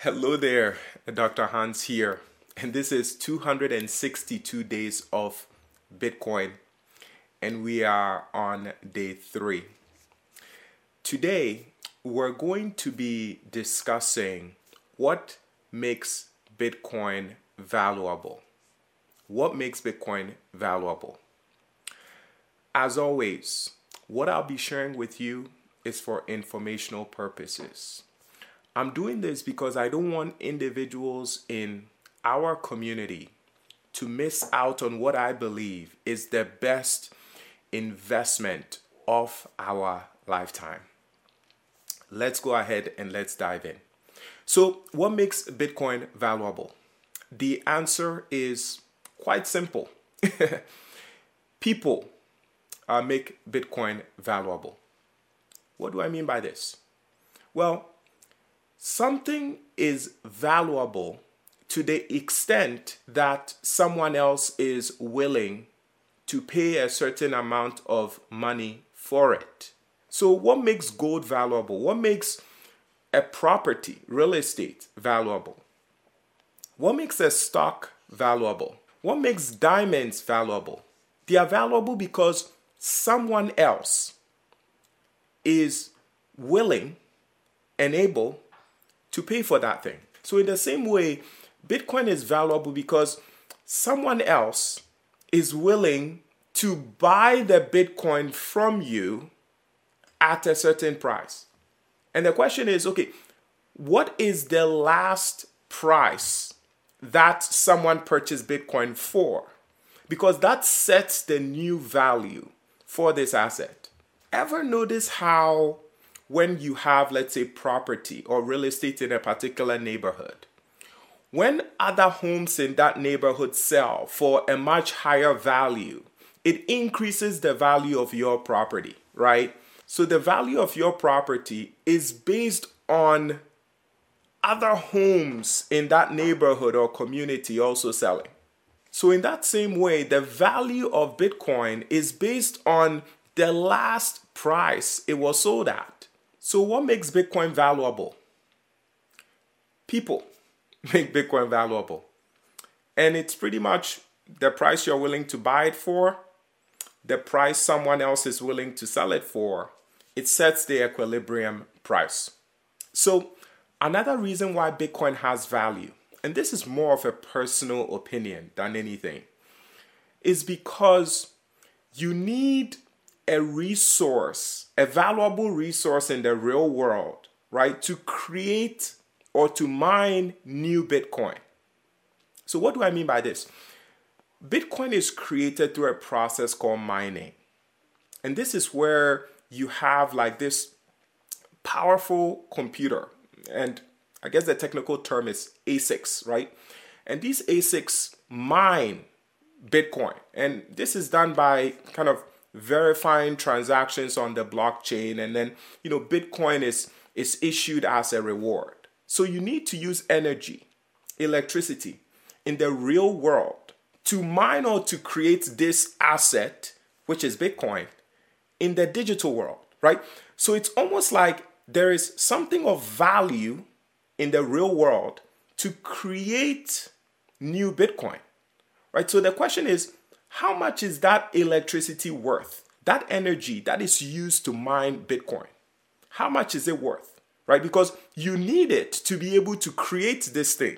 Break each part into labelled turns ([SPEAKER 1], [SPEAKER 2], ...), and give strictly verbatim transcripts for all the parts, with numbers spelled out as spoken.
[SPEAKER 1] Hello there, Doctor Hans here, and this is two hundred sixty-two days of Bitcoin, and we are on day three. Today, we're going to be discussing what makes Bitcoin valuable. What makes Bitcoin valuable? As always, what I'll be sharing with you is for informational purposes. I'm doing this because I don't want individuals in our community to miss out on what I believe is the best investment of our lifetime. Let's go ahead and let's dive in. So, what makes Bitcoin valuable? The answer is quite simple. People uh, make Bitcoin valuable. What do I mean by this? Well, something is valuable to the extent that someone else is willing to pay a certain amount of money for it. So what makes gold valuable? What makes a property, real estate, valuable? What makes a stock valuable? What makes diamonds valuable? They are valuable because someone else is willing and able to pay for that thing. So in the same way, Bitcoin is valuable because someone else is willing to buy the Bitcoin from you at a certain price. And the question is, okay, what is the last price that someone purchased Bitcoin for? Because that sets the new value for this asset. Ever notice how when you have, let's say, property or real estate in a particular neighborhood, when other homes in that neighborhood sell for a much higher value, it increases the value of your property, right? So the value of your property is based on other homes in that neighborhood or community also selling. So in that same way, the value of Bitcoin is based on the last price it was sold at. So what makes Bitcoin valuable? People make Bitcoin valuable. And it's pretty much the price you're willing to buy it for, the price someone else is willing to sell it for. It sets the equilibrium price. So another reason why Bitcoin has value, and this is more of a personal opinion than anything, is because you need a resource, a valuable resource in the real world, right, to create or to mine new Bitcoin. So what do I mean by this? Bitcoin is created through a process called mining. And this is where you have like this powerful computer. And I guess the technical term is A SICs, right? And these A SICs mine Bitcoin. And this is done by kind of verifying transactions on the blockchain, and then you know Bitcoin is is issued as a reward. So you need to use energy, electricity in the real world to mine or to create this asset, which is Bitcoin, in the digital world, right? So it's almost like there is something of value in the real world to create new Bitcoin, right? So the question is, how much is that electricity worth? That energy that is used to mine Bitcoin, how much is it worth, right? Because you need it to be able to create this thing.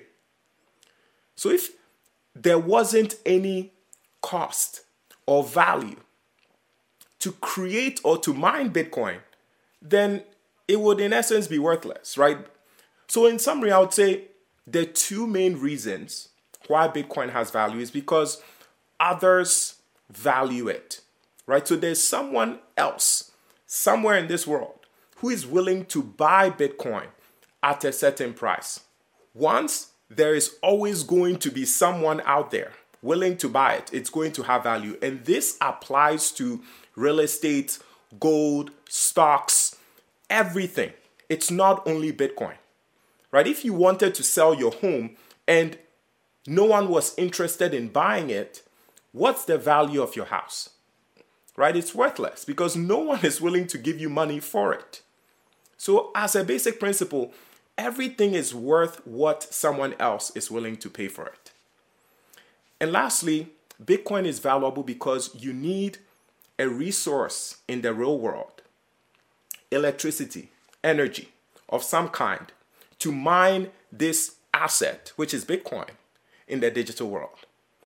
[SPEAKER 1] So if there wasn't any cost or value to create or to mine Bitcoin, then it would in essence be worthless, right? So in summary, I would say the two main reasons why Bitcoin has value is because others value it, right? So there's someone else somewhere in this world who is willing to buy Bitcoin at a certain price. Once there is always going to be someone out there willing to buy it, it's going to have value. And this applies to real estate, gold, stocks, everything. It's not only Bitcoin, right? If you wanted to sell your home and no one was interested in buying it, what's the value of your house, right? It's worthless because no one is willing to give you money for it. So as a basic principle, Everything is worth what someone else is willing to pay for it. And lastly, Bitcoin is valuable because you need a resource in the real world, electricity, energy of some kind, to mine this asset, which is Bitcoin, in the digital world.